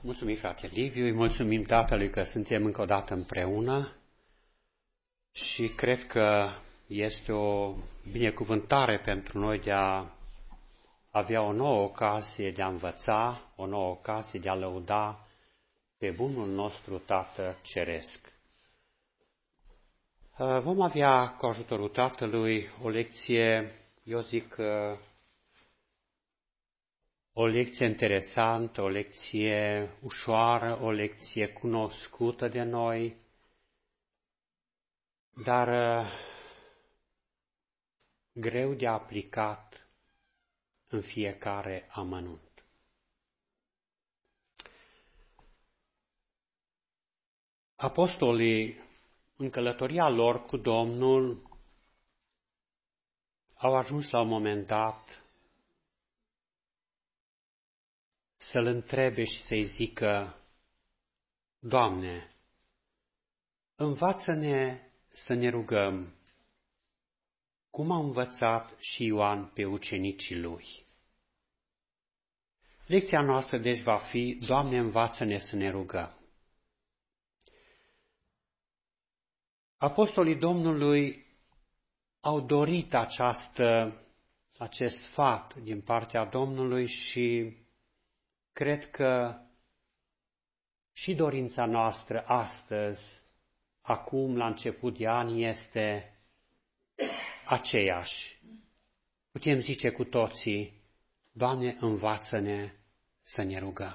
Mulțumim, frate Liviu, îi mulțumim Tatălui că suntem încă o dată împreună și cred că este o binecuvântare pentru noi de a avea o nouă ocazie de a învăța, o nouă ocazie de a lăuda pe bunul nostru Tată Ceresc. Vom avea cu ajutorul Tatălui o lecție, eu zic, o lecție interesantă, o lecție ușoară, o lecție cunoscută de noi, dar greu de aplicat în fiecare amănunt. Apostolii, în călătoria lor cu Domnul, au ajuns la un moment dat să-L întrebe și să-i zică: Doamne, învață-ne să ne rugăm, cum a învățat și Ioan pe ucenicii lui. Lecția noastră deci va fi: Doamne, învață-ne să ne rugăm. Apostolii Domnului au dorit acest sfat din partea Domnului și cred că și dorința noastră astăzi, acum, la început de an, este aceeași. Putem zice cu toții: Doamne, învață-ne să ne rugăm.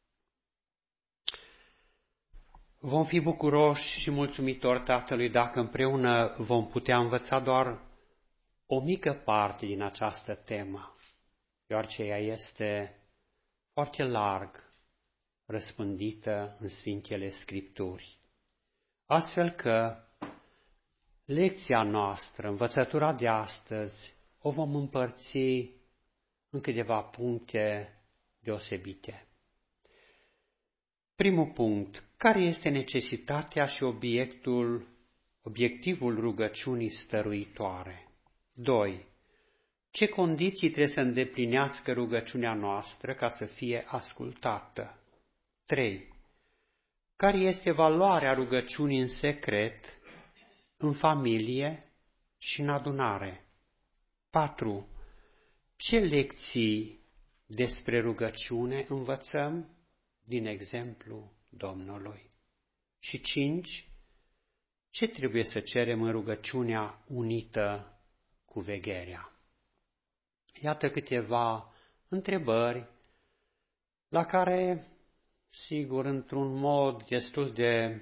Vom fi bucuroși și mulțumitori Tatălui dacă împreună vom putea învăța doar o mică parte din această temă, deoarece ea este foarte larg răspândită în Sfintele Scripturi. Astfel că lecția noastră, învățătura de astăzi, o vom împărți în câteva puncte deosebite. Primul punct: care este necesitatea și obiectivul rugăciunii stăruitoare? 2. Ce condiții trebuie să îndeplinească rugăciunea noastră ca să fie ascultată? 3. Care este valoarea rugăciunii în secret, în familie și în adunare? 4. Ce lecții despre rugăciune învățăm din exemplu Domnului? Și 5. Ce trebuie să cerem în rugăciunea unită cu vegherea? Iată câteva întrebări la care, sigur, într-un mod destul de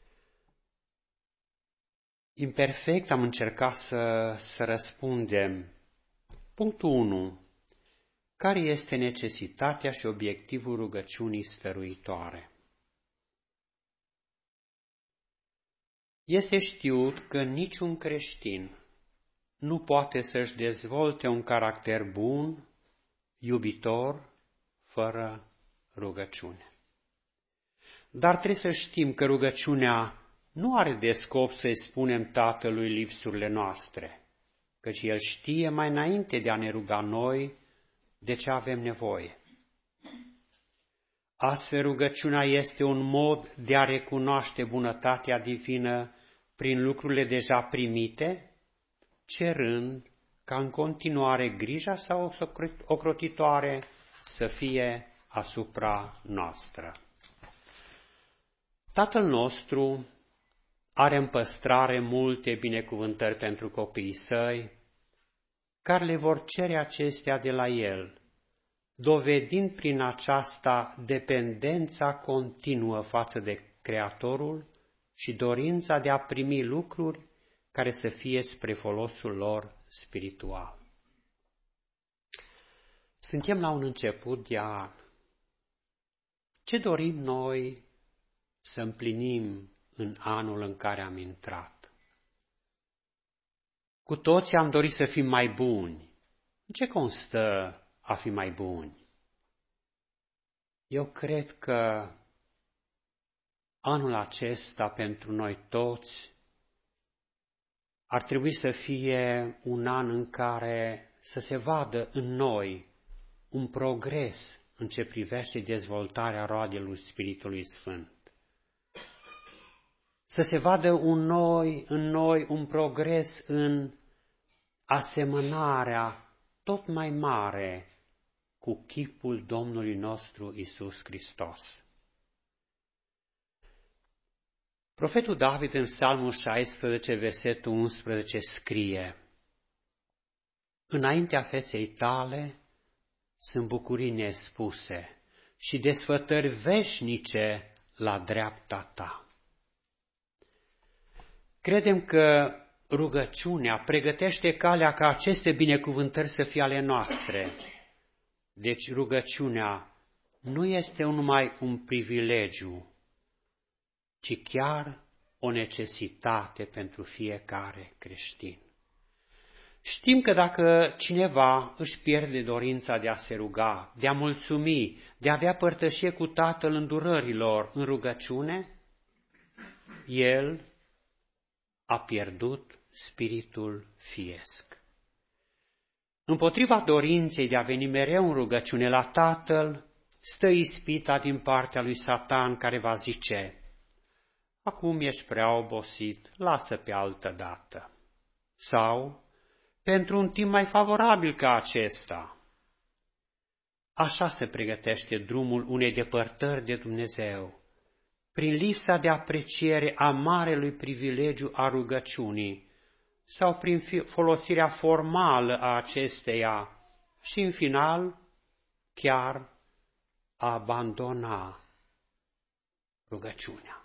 imperfect am încercat să răspundem. Punctul 1. Care este necesitatea și obiectivul rugăciunii stăruitoare? Este știut că niciun creștin nu poate să-și dezvolte un caracter bun, iubitor, fără rugăciune. Dar trebuie să știm că rugăciunea nu are de scop să-i spunem Tatălui lipsurile noastre, căci El știe mai înainte de a ne ruga noi de ce avem nevoie. Astfel, rugăciunea este un mod de a recunoaște bunătatea divină prin lucrurile deja primite, cerând ca în continuare grija sau ocrotitoare să fie asupra noastră. Tatăl nostru are în păstrare multe binecuvântări pentru copiii săi, care le vor cere acestea de la El, dovedind prin aceasta dependența continuă față de Creatorul și dorința de a primi lucruri care să fie spre folosul lor spiritual. Suntem la un început de an. Ce dorim noi să împlinim în anul în care am intrat? Cu toții am dorit să fim mai buni. În ce constă a fi mai buni? Eu cred că anul acesta pentru noi toți ar trebui să fie un an în care să se vadă în noi un progres în ce privește dezvoltarea roadelor Spiritului Sfânt. Să se vadă în noi un progres în asemănarea tot mai mare cu chipul Domnului nostru Iisus Hristos. Profetul David în Psalmul 16, versetul 11 scrie: Înaintea feței tale sunt bucurii nespuse și desfătări veșnice la dreapta ta. Credem că rugăciunea pregătește calea ca aceste binecuvântări să fie ale noastre. Deci rugăciunea nu este numai un privilegiu, ci chiar o necesitate pentru fiecare creștin. Știm că dacă cineva își pierde dorința de a se ruga, de a mulțumi, de a avea părtășie cu Tatăl îndurărilor în rugăciune, el a pierdut spiritul fiesc. Împotriva dorinței de a veni mereu în rugăciune la Tatăl, stă ispita din partea lui Satan care va zice: acum ești prea obosit, lasă pe altă dată. Sau, pentru un timp mai favorabil ca acesta. Așa se pregătește drumul unei depărtări de Dumnezeu, prin lipsa de apreciere a marelui privilegiu a rugăciunii sau prin folosirea formală a acesteia și, în final, chiar a abandona rugăciunea.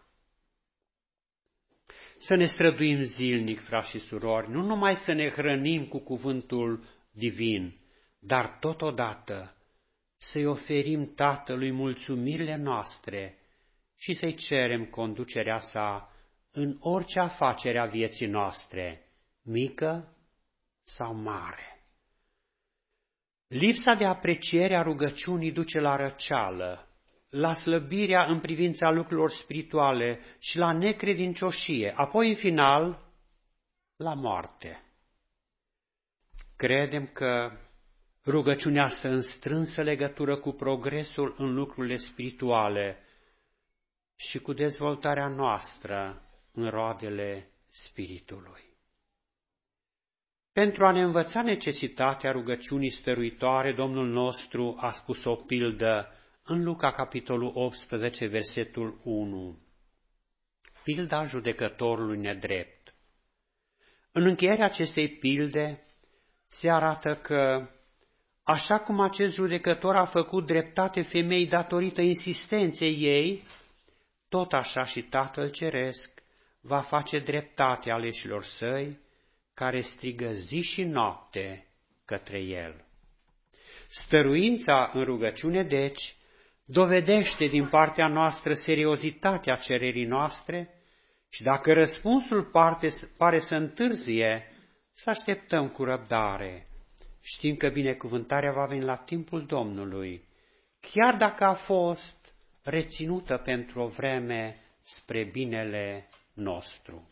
Să ne străduim zilnic, frați și surori, nu numai să ne hrănim cu cuvântul divin, dar totodată să-i oferim Tatălui mulțumirile noastre și să-i cerem conducerea sa în orice afacere a vieții noastre, mică sau mare. Lipsa de apreciere a rugăciunii duce la răceală, la slăbirea în privința lucrurilor spirituale și la necredincioșie, apoi în final la moarte. Credem că rugăciunea stă în strânsă legătură cu progresul în lucrurile spirituale și cu dezvoltarea noastră în roadele Spiritului. Pentru a ne învăța necesitatea rugăciunii stăruitoare, Domnul nostru a spus o pildă în Luca, capitolul 18, versetul 1. Pilda judecătorului nedrept. În încheierea acestei pilde se arată că, așa cum acest judecător a făcut dreptate femeii datorită insistenței ei, tot așa și Tatăl Ceresc va face dreptate aleșilor săi, care strigă zi și noapte către El. Stăruința în rugăciune, deci, dovedește din partea noastră seriozitatea cererii noastre și dacă răspunsul pare să întârzie, să așteptăm cu răbdare. Știm că binecuvântarea va veni la timpul Domnului, chiar dacă a fost reținută pentru o vreme spre binele nostru.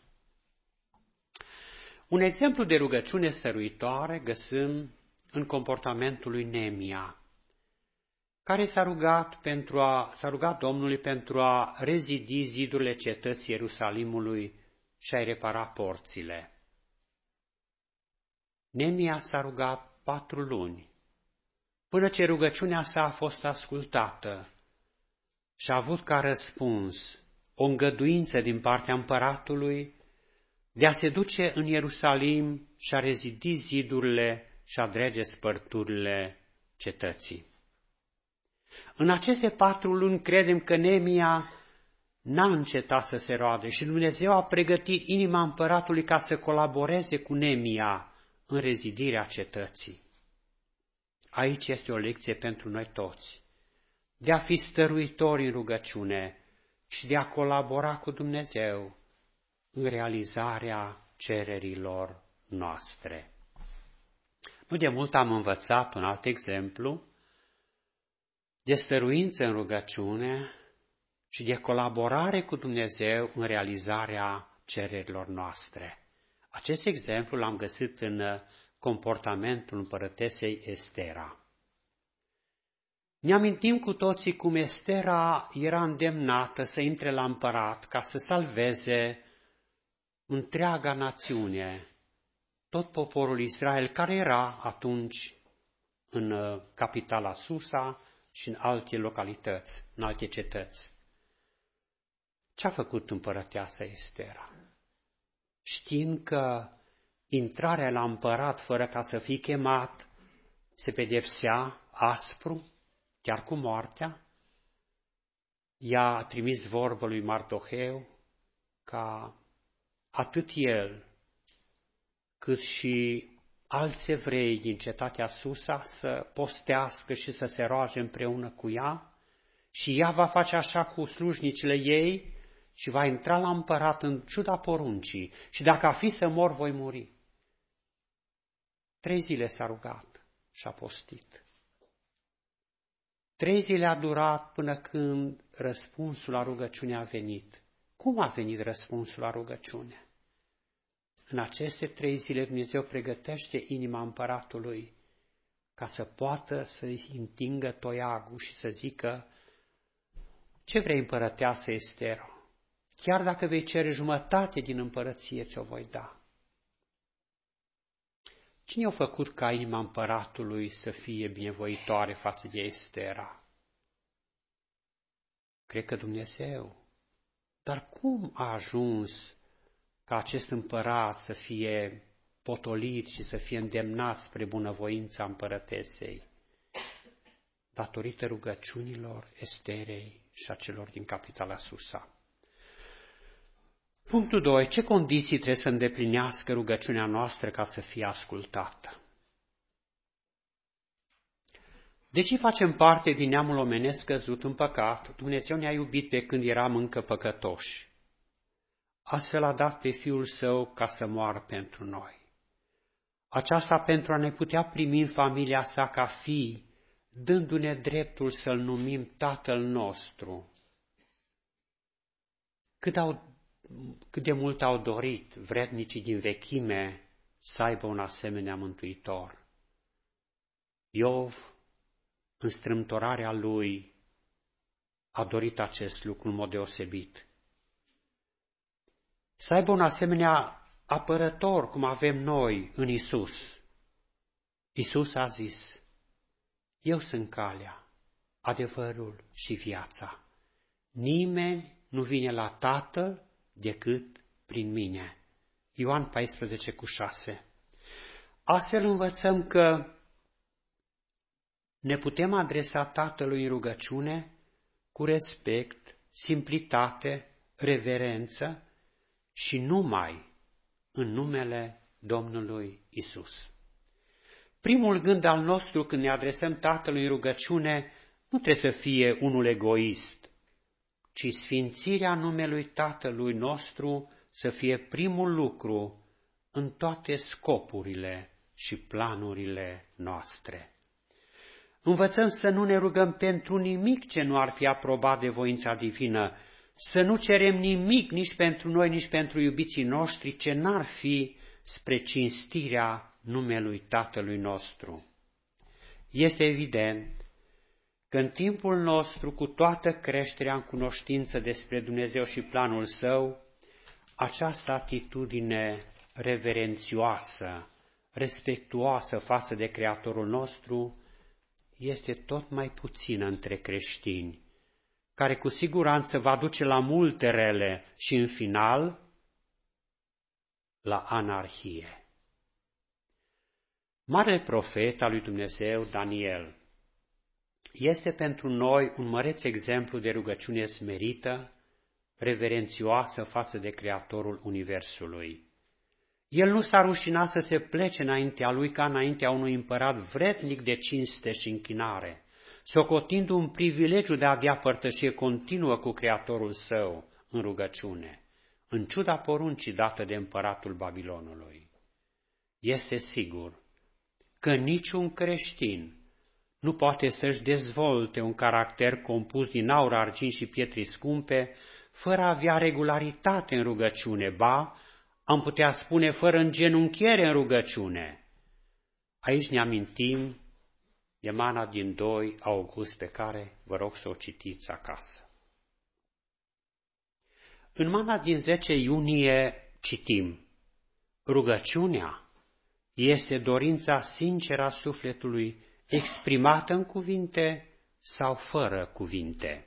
Un exemplu de rugăciune stăruitoare găsim în comportamentul lui Neemia, care s-a rugat Domnului pentru a rezidi zidurile cetății Ierusalimului și a-i repara porțile. Neemia s-a rugat 4 luni, până ce rugăciunea sa a fost ascultată și a avut ca răspuns o îngăduință din partea împăratului de a se duce în Ierusalim și a rezidi zidurile și a drege spărturile cetății. În aceste 4 luni credem că Neemia n-a încetat să se roade și Dumnezeu a pregătit inima împăratului ca să colaboreze cu Neemia în rezidirea cetății. Aici este o lecție pentru noi toți, de a fi stăruitori în rugăciune și de a colabora cu Dumnezeu în realizarea cererilor noastre. Nu de mult am învățat un alt exemplu de stăruință în rugăciune și de colaborare cu Dumnezeu în realizarea cererilor noastre. Acest exemplu l-am găsit în comportamentul împărătesei Estera. Ne amintim cu toții cum Estera era îndemnată să intre la împărat ca să salveze întreaga națiune, tot poporul Israel, care era atunci în capitala Susa și în alte localități, în alte cetăți. Ce a făcut împărăteasa Estera? Știind că intrarea la împărat fără ca să fie chemat se pedepsea aspru, chiar cu moartea, ea a trimis vorbă lui Mardoheu ca atât el cât și alți evrei din cetatea Susa să postească și să se roage împreună cu ea și ea va face așa cu slujnicile ei și va intra la împărat în ciuda poruncii și dacă a fi să mor, voi muri. 3 zile s-a rugat și a postit. 3 zile a durat până când răspunsul la rugăciune a venit. Cum a venit răspunsul la rugăciune? În aceste 3 zile Dumnezeu pregătește inima împăratului ca să poată să-i întingă toiagul și să zică: ce vrei, împărăteasă Estera? Chiar dacă vei cere jumătate din împărăție, ți-o voi da. Cine a făcut ca inima împăratului să fie binevoitoare față de Estera? Cred că Dumnezeu. Dar cum a ajuns ca acest împărat să fie potolit și să fie îndemnat spre bunăvoința împărătesei? Datorită rugăciunilor Esterei și a celor din capitala Susa. Punctul 2. Ce condiții trebuie să îndeplinească rugăciunea noastră ca să fie ascultată? Deși facem parte din neamul omenesc căzut în păcat, Dumnezeu ne-a iubit pe când eram încă păcătoși. Astfel a dat pe Fiul Său ca să moară pentru noi. Aceasta pentru a ne putea primi în familia sa ca fii, dându-ne dreptul să-L numim Tatăl nostru. Cât de mult au dorit vrednicii din vechime să aibă un asemenea mântuitor. Iov, în strâmtorarea lui, a dorit acest lucru în mod deosebit. Să aibă un asemenea apărător cum avem noi în Isus. Isus a zis: eu sunt calea, adevărul și viața. Nimeni nu vine la Tatăl decât prin mine. Ioan 14:6. Astfel învățăm că ne putem adresa Tatălui în rugăciune cu respect, simplitate, reverență și numai în numele Domnului Isus. Primul gând al nostru când ne adresăm Tatălui în rugăciune nu trebuie să fie unul egoist, ci sfințirea numelui Tatălui nostru să fie primul lucru în toate scopurile și planurile noastre. Învățăm să nu ne rugăm pentru nimic ce nu ar fi aprobat de voința divină, să nu cerem nimic nici pentru noi, nici pentru iubiții noștri ce n-ar fi spre cinstirea numelui Tatălui nostru. Este evident că în timpul nostru, cu toată creșterea în cunoștință despre Dumnezeu și planul Său, această atitudine reverențioasă, respectuoasă față de Creatorul nostru, este tot mai puțină între creștini, care cu siguranță va duce la multe rele și, în final, la anarhie. Marele profet al lui Dumnezeu, Daniel, este pentru noi un măreț exemplu de rugăciune smerită, reverențioasă față de Creatorul Universului. El nu s-a rușinat să se plece înaintea lui ca înaintea unui împărat vrednic de cinste și închinare, socotind un privilegiu de a avea părtășie continuă cu Creatorul său în rugăciune, în ciuda poruncii dată de împăratul Babilonului. Este sigur că niciun creștin nu poate să-și dezvolte un caracter compus din aur, argint și pietre scumpe, fără a avea regularitate în rugăciune, ba, am putea spune, fără îngenunchiere în rugăciune. Aici ne amintim E mana din 2 august pe care vă rog să o citiți acasă. În mana din 10 iunie citim: rugăciunea este dorința sinceră a sufletului, exprimată în cuvinte sau fără cuvinte.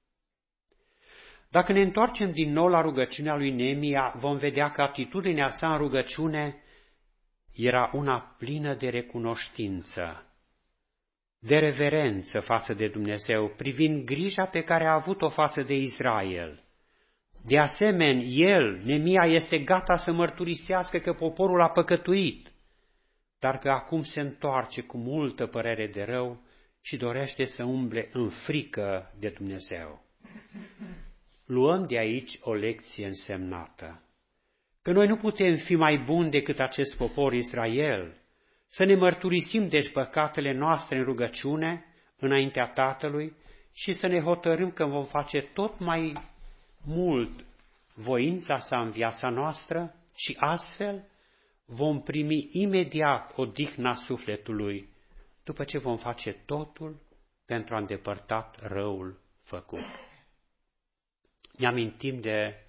Dacă ne întoarcem din nou la rugăciunea lui Neemia, vom vedea că atitudinea sa în rugăciune era una plină de recunoștință, de reverență față de Dumnezeu, privind grija pe care a avut-o față de Israel. De asemenea, Neemia, este gata să mărturisească că poporul a păcătuit, dar că acum se întoarce cu multă părere de rău și dorește să umble în frică de Dumnezeu. Luăm de aici o lecție însemnată, că noi nu putem fi mai buni decât acest popor Israel, să ne mărturisim deci păcatele noastre în rugăciune, înaintea Tatălui, și să ne hotărâm că vom face tot mai mult voința sa în viața noastră și astfel vom primi imediat odihna sufletului, după ce vom face totul pentru a îndepărta răul făcut. Ne amintim de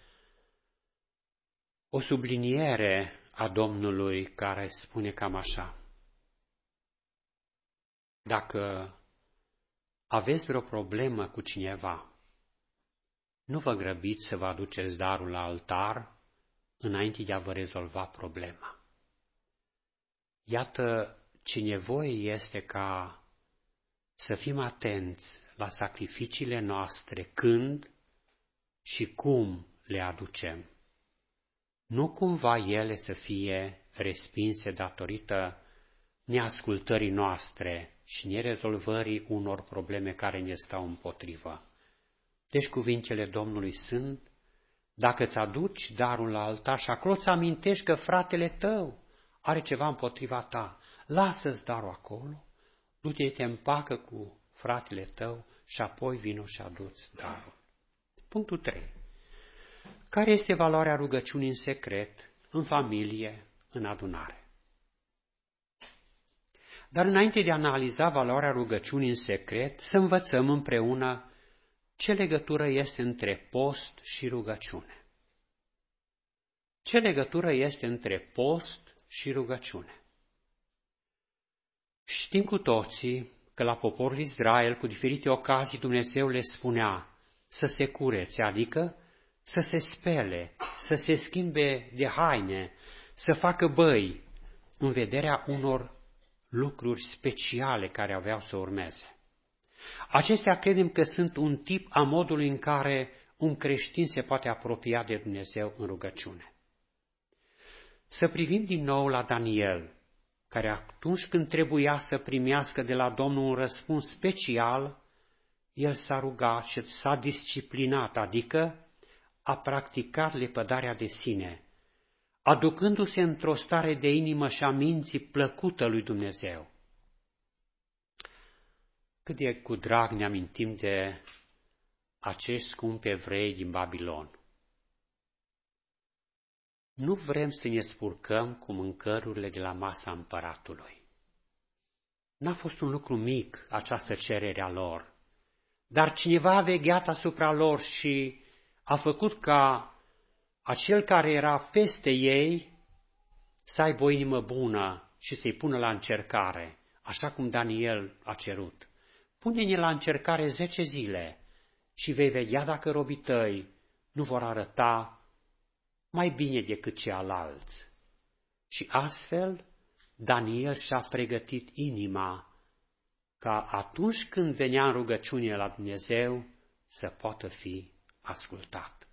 o subliniere a Domnului care spune cam așa: dacă aveți vreo problemă cu cineva, nu vă grăbiți să vă aduceți darul la altar înainte de a vă rezolva problema. Iată ce nevoie este ca să fim atenți la sacrificiile noastre când și cum le aducem. Nu cumva ele să fie respinse datorită neascultării noastre și nerezolvării unor probleme care ne stau împotrivă. Deci cuvintele Domnului sunt: dacă îți aduci darul la altar și acolo îți amintești că fratele tău are ceva împotriva ta, lasă-ți darul acolo, du-te, te împacă cu fratele tău și apoi vino și adu-ți darul. Punctul 3. Care este valoarea rugăciunii în secret, în familie, în adunare? Dar înainte de a analiza valoarea rugăciunii în secret, să învățăm împreună ce legătură este între post și rugăciune. Ce legătură este între post și rugăciune? Știm cu toții că la poporul Israel, cu diferite ocazii, Dumnezeu le spunea să se curețe, adică să se spele, să se schimbe de haine, să facă băi, în vederea unor lucruri speciale care aveau să urmeze. Acestea credem că sunt un tip a modului în care un creștin se poate apropia de Dumnezeu în rugăciune. Să privim din nou la Daniel, care atunci când trebuia să primească de la Domnul un răspuns special, el s-a rugat și s-a disciplinat, adică a practicat lepădarea de sine, aducându-se într-o stare de inimă și a minții plăcută lui Dumnezeu. Cât de cu drag ne amintim de acești scumpi evrei din Babilon. Nu vrem să ne spurcăm cu mâncărurile de la masa împăratului. N-a fost un lucru mic această cerere a lor, dar cineva a vegheat asupra lor și a făcut ca acel care era peste ei să aibă o inimă bună și să-i pună la încercare, așa cum Daniel a cerut. Pune-ne la încercare 10 zile și vei vedea dacă robii tăi nu vor arăta mai bine decât ceilalți. Și astfel Daniel și-a pregătit inima ca atunci când venea în rugăciune la Dumnezeu să poată fi ascultat.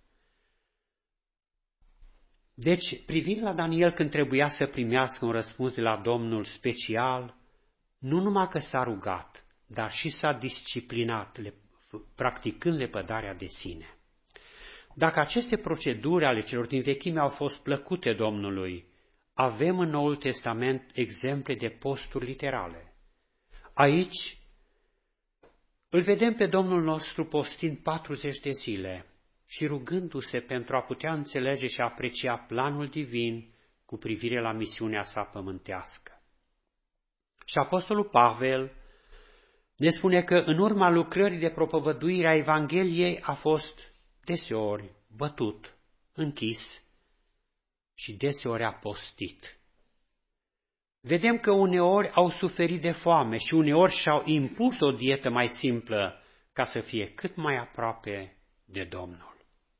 Deci, privind la Daniel când trebuia să primească un răspuns de la Domnul special, nu numai că s-a rugat, dar și s-a disciplinat, practicând lepădarea de sine. Dacă aceste proceduri ale celor din vechime au fost plăcute Domnului, avem în Noul Testament exemple de posturi literale. Aici îl vedem pe Domnul nostru postind 40 de zile și rugându-se pentru a putea înțelege și aprecia planul divin cu privire la misiunea sa pământească. Și apostolul Pavel ne spune că în urma lucrării de propovăduire a Evangheliei a fost deseori bătut, închis și deseori a postit. Vedem că uneori au suferit de foame și uneori și-au impus o dietă mai simplă ca să fie cât mai aproape de Domnul.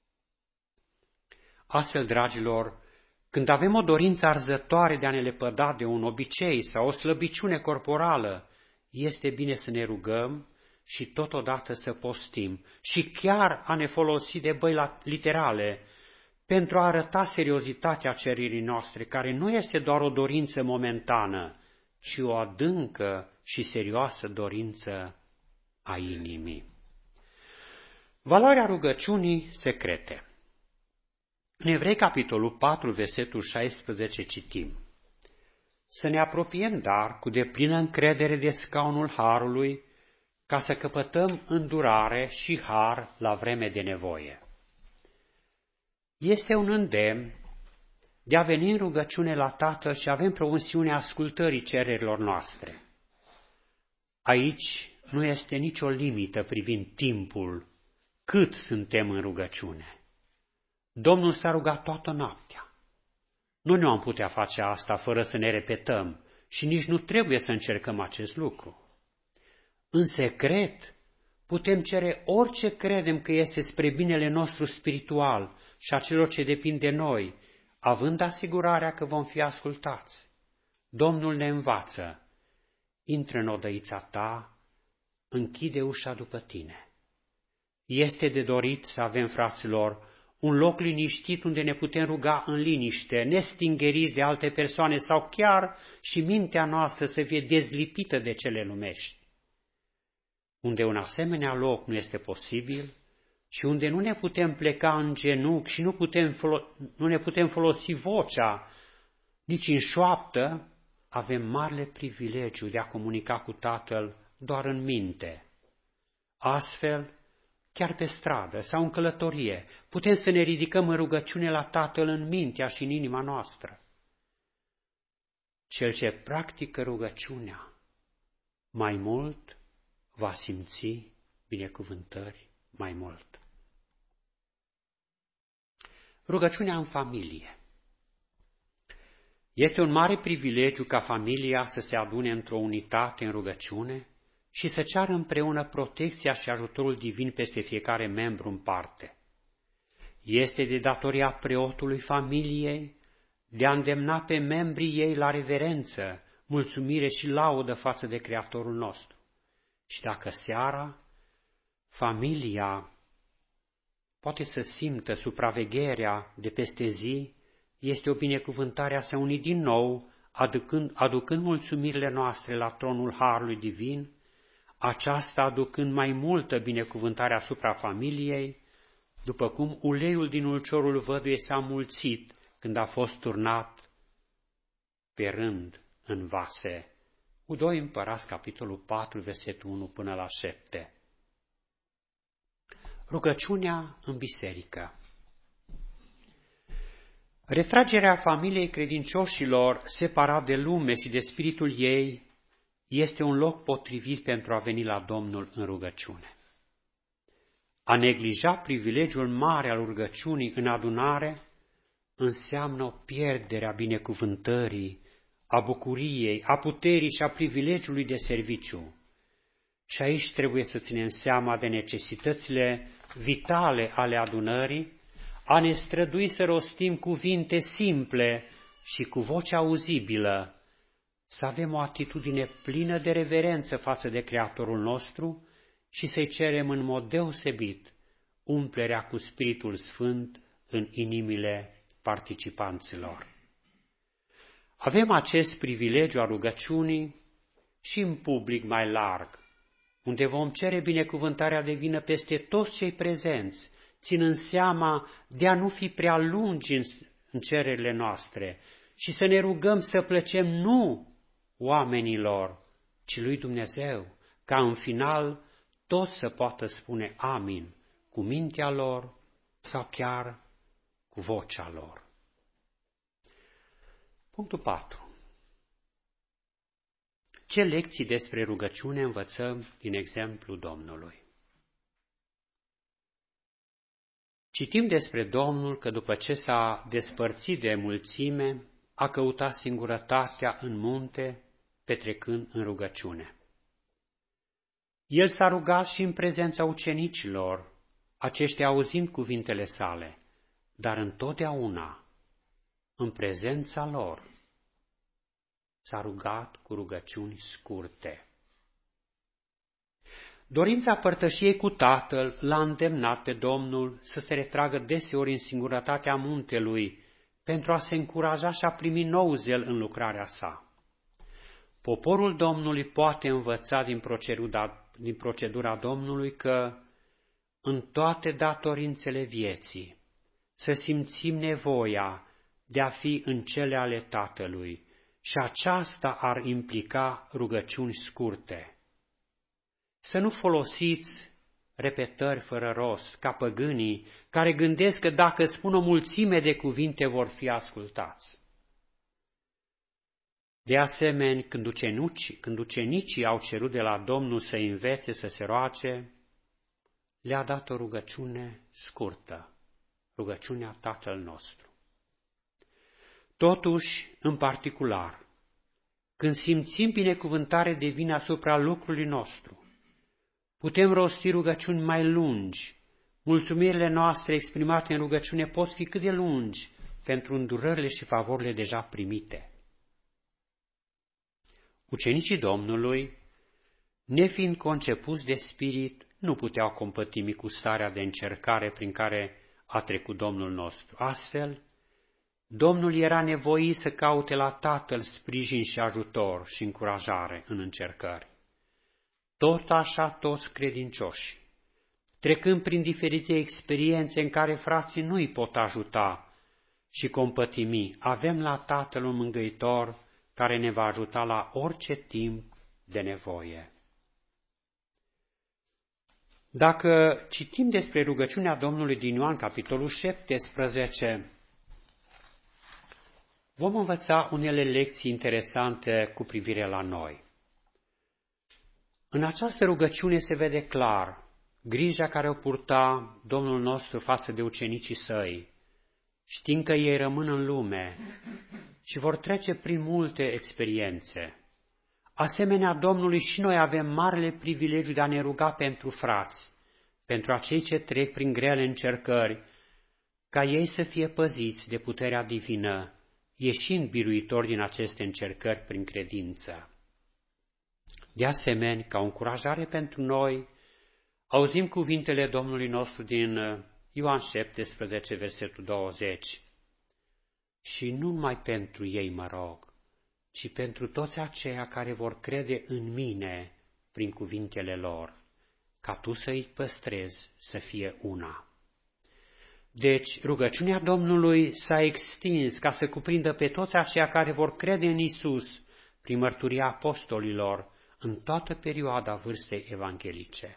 Astfel, dragilor, când avem o dorință arzătoare de a ne lepăda de un obicei sau o slăbiciune corporală, este bine să ne rugăm și totodată să postim și chiar a ne folosi de băi literale pentru a arăta seriozitatea cererii noastre, care nu este doar o dorință momentană, ci o adâncă și serioasă dorință a inimii. Valoarea rugăciunii secrete. În Evrei, capitolul 4, versetul 16, citim: Să ne apropiem, dar, cu deplină încredere de scaunul harului, ca să căpătăm îndurare și har la vreme de nevoie. Este un îndemn de a veni în rugăciune la Tatăl și avem promisiunea ascultării cererilor noastre. Aici nu este nicio limită privind timpul, cât suntem în rugăciune. Domnul s-a rugat toată noaptea. Nu ne-am putea face asta fără să ne repetăm și nici nu trebuie să încercăm acest lucru. În secret putem cere orice credem că este spre binele nostru spiritual și a celor ce depind de noi, având asigurarea că vom fi ascultați. Domnul ne învață: intră în odăița ta, închide ușa după tine. Este de dorit să avem, fraților, un loc liniștit unde ne putem ruga în liniște, nestingeriți de alte persoane sau chiar și mintea noastră să fie dezlipită de cele lumești. Unde un asemenea loc nu este posibil și unde nu ne putem pleca în genunchi și nu ne putem folosi vocea nici în șoaptă, avem marele privilegiu de a comunica cu Tatăl doar în minte. Astfel, chiar pe stradă sau în călătorie, putem să ne ridicăm în rugăciune la Tatăl în mintea și în inima noastră. Cel ce practică rugăciunea mai mult va simți binecuvântări mai mult. Rugăciunea în familie. Este un mare privilegiu ca familia să se adune într-o unitate în rugăciune și să ceară împreună protecția și ajutorul divin peste fiecare membru în parte. Este de datoria preotului familiei de a îndemna pe membrii ei la reverență, mulțumire și laudă față de Creatorul nostru. Și dacă seara familia poate să simtă supravegherea de peste zi, este o binecuvântare a se uni din nou, aducând mulțumirile noastre la tronul Harului Divin, aceasta aducând mai multă binecuvântare asupra familiei, după cum uleiul din ulciorul văduiei s-a mulțit când a fost turnat pe rând în vase. Cu 2 Împărați, capitolul 4, versetul 1 până la 7. Rugăciunea în biserică. Retragerea familiei credincioșilor separat de lume și de spiritul ei este un loc potrivit pentru a veni la Domnul în rugăciune. A neglija privilegiul mare al rugăciunii în adunare înseamnă o pierdere a binecuvântării, a bucuriei, a puterii și a privilegiului de serviciu. Și aici trebuie să ținem seama de necesitățile vitale ale adunării, a ne strădui să rostim cuvinte simple și cu voce auzibilă, să avem o atitudine plină de reverență față de Creatorul nostru și să-i cerem în mod deosebit umplerea cu Spiritul Sfânt în inimile participanților. Avem acest privilegiu a rugăciunii și în public mai larg, unde vom cere binecuvântarea de vină peste toți cei prezenți, ținând seama de a nu fi prea lungi în cererile noastre și să ne rugăm să plăcem nu oamenilor, ci lui Dumnezeu, ca în final toți să poată spune amin cu mintea lor sau chiar cu vocea lor. Punctul 4. Ce lecții despre rugăciune învățăm din exemplul Domnului? Citim despre Domnul că după ce s-a despărțit de mulțime, a căutat singurătatea în munte, petrecând în rugăciune. El s-a rugat și în prezența ucenicilor, aceștia auzind cuvintele sale, dar întotdeauna, în prezența lor, s-a rugat cu rugăciuni scurte. Dorința părtășiei cu Tatăl l-a îndemnat pe Domnul să se retragă deseori în singurătatea muntelui, pentru a se încuraja și a primi nou zel în lucrarea sa. Poporul Domnului poate învăța din procedura Domnului că, în toate datorințele vieții, să simțim nevoia de a fi în cele ale Tatălui și aceasta ar implica rugăciuni scurte. Să nu folosiți repetări fără rost, ca păgânii, care gândesc că dacă spun o mulțime de cuvinte vor fi ascultați. De asemenea, când ucenicii au cerut de la Domnul să învețe să se roage, le-a dat o rugăciune scurtă, rugăciunea Tatăl nostru. Totuși, în particular, când simțim binecuvântare divină asupra lucrului nostru, putem rosti rugăciuni mai lungi. Mulțumirile noastre exprimate în rugăciune pot fi cât de lungi pentru îndurările și favorile deja primite. Ucenicii Domnului, nefiind concepuți de spirit, nu puteau compătimi cu starea de încercare prin care a trecut Domnul nostru. Astfel, Domnul era nevoit să caute la Tatăl sprijin și ajutor și încurajare în încercări. Tot așa toți credincioși, trecând prin diferite experiențe în care frații nu îi pot ajuta și compătimi, avem la Tatăl un mângâitor care ne va ajuta la orice timp de nevoie. Dacă citim despre rugăciunea Domnului din Ioan, capitolul 17, vom învăța unele lecții interesante cu privire la noi. În această rugăciune se vede clar grija care o purta Domnul nostru față de ucenicii săi, știind că ei rămân în lume și vor trece prin multe experiențe. Asemenea Domnului și noi avem marele privilegiu de a ne ruga pentru frați, pentru acei ce trec prin grele încercări, ca ei să fie păziți de puterea divină, ieșind biruitori din aceste încercări prin credință. De asemenea, ca o încurajare pentru noi, auzim cuvintele Domnului nostru din Ioan 17, versetul 20. Și nu numai pentru ei mă rog, ci pentru toți aceia care vor crede în mine prin cuvintele lor, ca tu să îi păstrezi să fie una. Deci, rugăciunea Domnului s-a extins ca să cuprindă pe toți aceia care vor crede în Isus prin mărturia apostolilor în toată perioada vârstei evanghelice.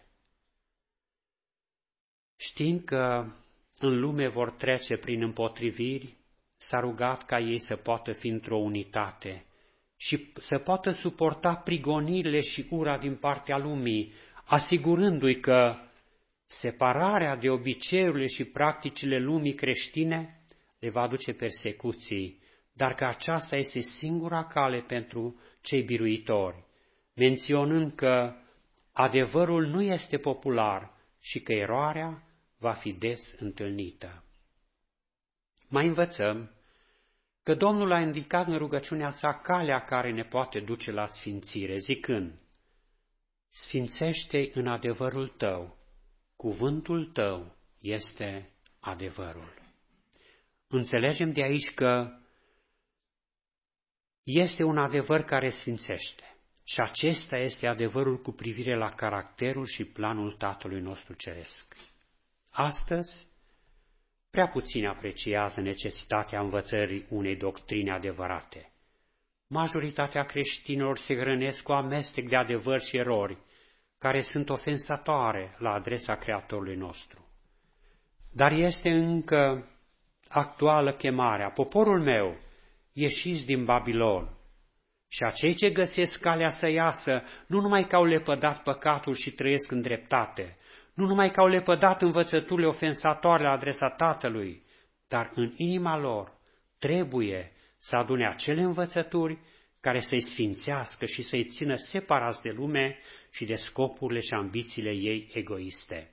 Știind că în lume vor trece prin împotriviri, s-a rugat ca ei să poată fi într-o unitate și să poată suporta prigonirile și ura din partea lumii, asigurându-i că separarea de obiceiurile și practicile lumii creștine le va aduce persecuții, dar că aceasta este singura cale pentru cei biruitori, menționând că adevărul nu este popular și că eroarea va fi des întâlnită. Mai învățăm că Domnul a indicat în rugăciunea sa calea care ne poate duce la sfințire, zicând: Sfințește-i în adevărul tău, cuvântul tău este adevărul. Înțelegem de aici că este un adevăr care sfințește și acesta este adevărul cu privire la caracterul și planul Tatălui nostru Ceresc. Astăzi, prea puțini apreciază necesitatea învățării unei doctrine adevărate. Majoritatea creștinilor se hrănesc cu amestec de adevăr și erori, care sunt ofensatoare la adresa Creatorului nostru. Dar este încă actuală chemarea: poporul meu, ieșiți din Babilon Și acei ce găsesc calea să iasă, nu numai că au lepădat păcatul și trăiesc în dreptate, nu numai că au lepădat învățăturile ofensatoare la adresa Tatălui, dar în inima lor trebuie să adune acele învățături care să-i sfințească și să-i țină separați de lume și de scopurile și ambițiile ei egoiste.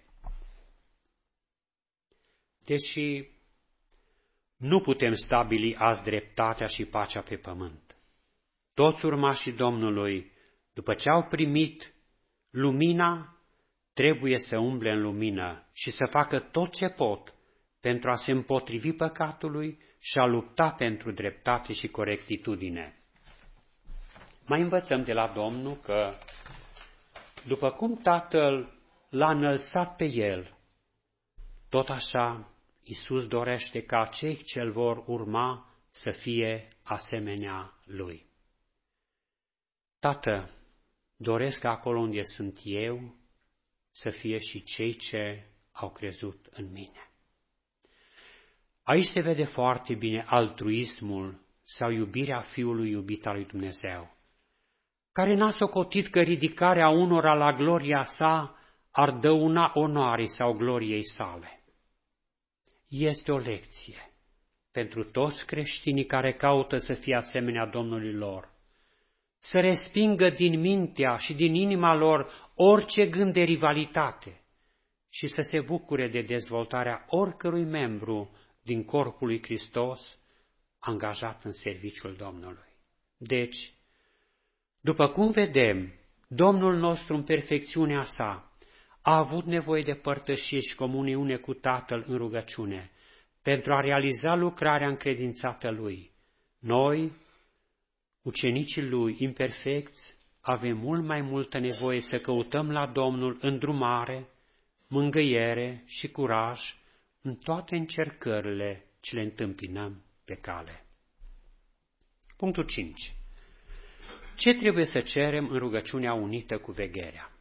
Deși nu putem stabili azi dreptatea și pacea pe pământ, toți urmașii Domnului, după ce au primit lumina, trebuie să umble în lumină și să facă tot ce pot pentru a se împotrivi păcatului și a lupta pentru dreptate și corectitudine. Mai învățăm de la Domnul că, după cum Tatăl l-a înălțat pe El, tot așa Iisus dorește ca cei ce îl vor urma să fie asemenea Lui. Tată, doresc acolo unde sunt eu să fie și cei ce au crezut în mine. Aici se vede foarte bine altruismul sau iubirea Fiului iubit al lui Dumnezeu, care n-a socotit că ridicarea unora la gloria sa ar dăuna onoarei sau gloriei sale. Este o lecție pentru toți creștinii care caută să fie asemenea Domnului lor, să respingă din mintea și din inima lor orice gând de rivalitate și să se bucure de dezvoltarea oricărui membru din corpul lui Hristos angajat în serviciul Domnului. Deci, după cum vedem, Domnul nostru în perfecțiunea sa a avut nevoie de părtășie și comuniune cu Tatăl în rugăciune pentru a realiza lucrarea încredințată Lui. Noi, ucenicii Lui imperfecți, avem mult mai multă nevoie să căutăm la Domnul îndrumare, mângâiere și curaj în toate încercările ce le întâmpinăm pe cale. Punctul 5. Ce trebuie să cerem în rugăciunea unită cu vegherea?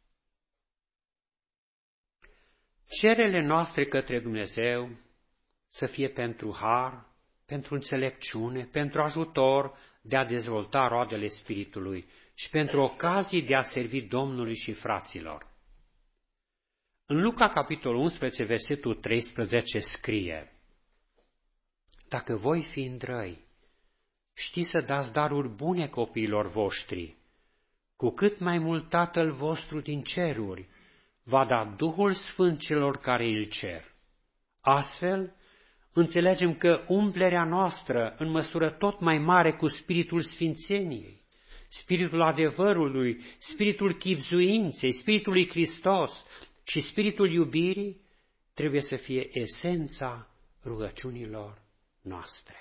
Cerele noastre către Dumnezeu să fie pentru har, pentru înțelepciune, pentru ajutor de a dezvolta roadele Spiritului și pentru ocazii de a servi Domnului și fraților. În Luca, capitolul 11, versetul 13, scrie: Dacă voi, fiind răi, știți să dați daruri bune copiilor voștri, cu cât mai mult Tatăl vostru din ceruri va da Duhul Sfânt celor care îl cer. Astfel, înțelegem că umplerea noastră în măsură tot mai mare cu Spiritul Sfințeniei, Spiritul adevărului, Spiritul chibzuinței, Spiritul lui Hristos și Spiritul iubirii trebuie să fie esența rugăciunilor noastre.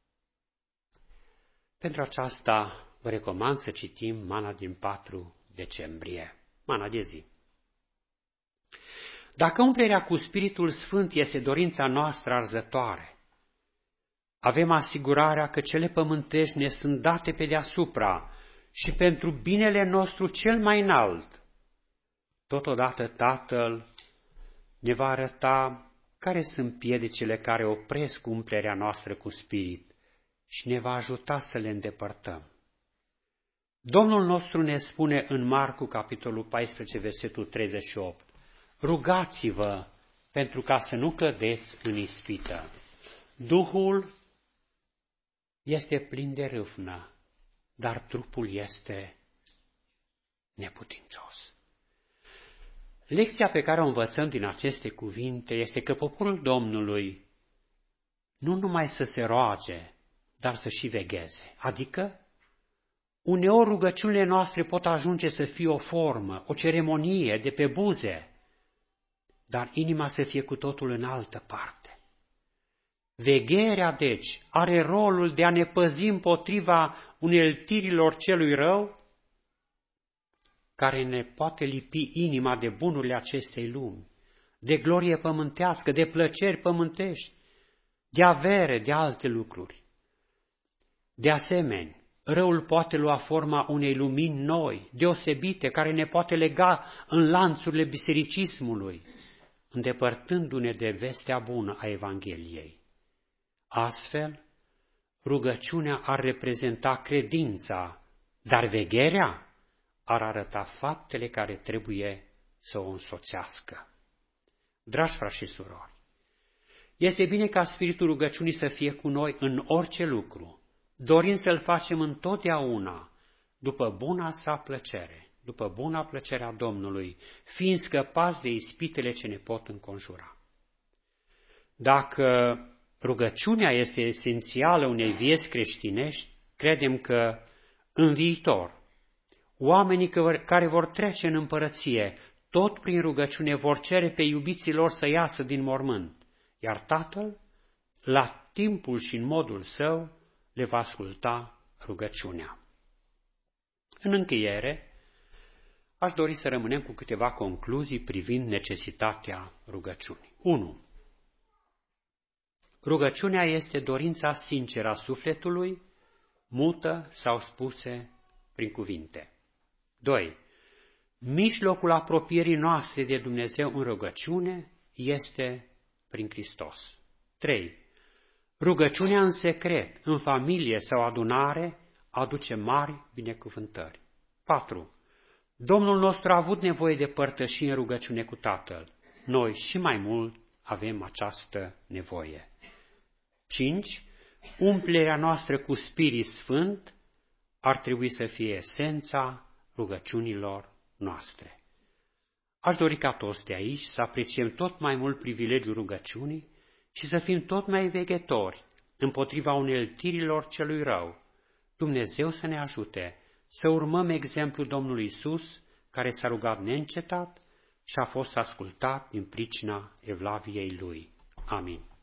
Pentru aceasta vă recomand să citim mana din 4 decembrie, mana de zi. Dacă umplerea cu Spiritul Sfânt este dorința noastră arzătoare, avem asigurarea că cele pământești ne sunt date pe deasupra și pentru binele nostru cel mai înalt. Totodată Tatăl ne va arăta care sunt piedicile care opresc umplerea noastră cu Spirit și ne va ajuta să le îndepărtăm. Domnul nostru ne spune în Marcu, capitolul 14, versetul 38, rugați-vă pentru ca să nu cădeți în ispită. Duhul este plin de râvnă, dar trupul este neputincios. Lecția pe care o învățăm din aceste cuvinte este că poporul Domnului nu numai să se roage, dar să și vegheze. Adică, uneori rugăciunile noastre pot ajunge să fie o formă, o ceremonie de pe buze, dar inima să fie cu totul în altă parte. Vegherea, deci, are rolul de a ne păzi împotriva uneltirilor celui rău, care ne poate lipi inima de bunurile acestei lumi, de glorie pământească, de plăceri pământești, de avere, de alte lucruri. De asemenea, răul poate lua forma unei lumini noi, deosebite, care ne poate lega în lanțurile bisericismului, îndepărtându-ne de vestea bună a Evangheliei. Astfel, rugăciunea ar reprezenta credința dar vegherea ar arăta faptele care trebuie să o însoțească. Dragi frați și surori, este bine ca spiritul rugăciunii să fie cu noi în orice lucru, dorind să-l facem întotdeauna după buna sa plăcere, după buna plăcere a Domnului, fiind scăpați de ispitele ce ne pot înconjura. Dacă rugăciunea este esențială unei vieți creștinești, credem că în viitor oamenii care vor trece în împărăție, tot prin rugăciune vor cere pe iubiții lor să iasă din mormânt, iar Tatăl, la timpul și în modul său, le va asculta rugăciunea. În încheiere, aș dori să rămânem cu câteva concluzii privind necesitatea rugăciunii. 1. Rugăciunea este dorința sinceră a sufletului, mută sau spuse prin cuvinte. 2. Mijlocul apropierii noastre de Dumnezeu în rugăciune este prin Hristos. 3. Rugăciunea în secret, în familie sau adunare, aduce mari binecuvântări. 4. Domnul nostru a avut nevoie de părtășie în rugăciune cu Tatăl. Noi și mai mult avem această nevoie. 5. Umplerea noastră cu Spirit Sfânt ar trebui să fie esența rugăciunilor noastre. Aș dori ca toți de aici să apreciem tot mai mult privilegiul rugăciunii și să fim tot mai veghetori împotriva uneltirilor celui rău. Dumnezeu să ne ajute să urmăm exemplul Domnului Iisus, care s-a rugat neîncetat și a fost ascultat din pricina evlaviei Lui. Amin.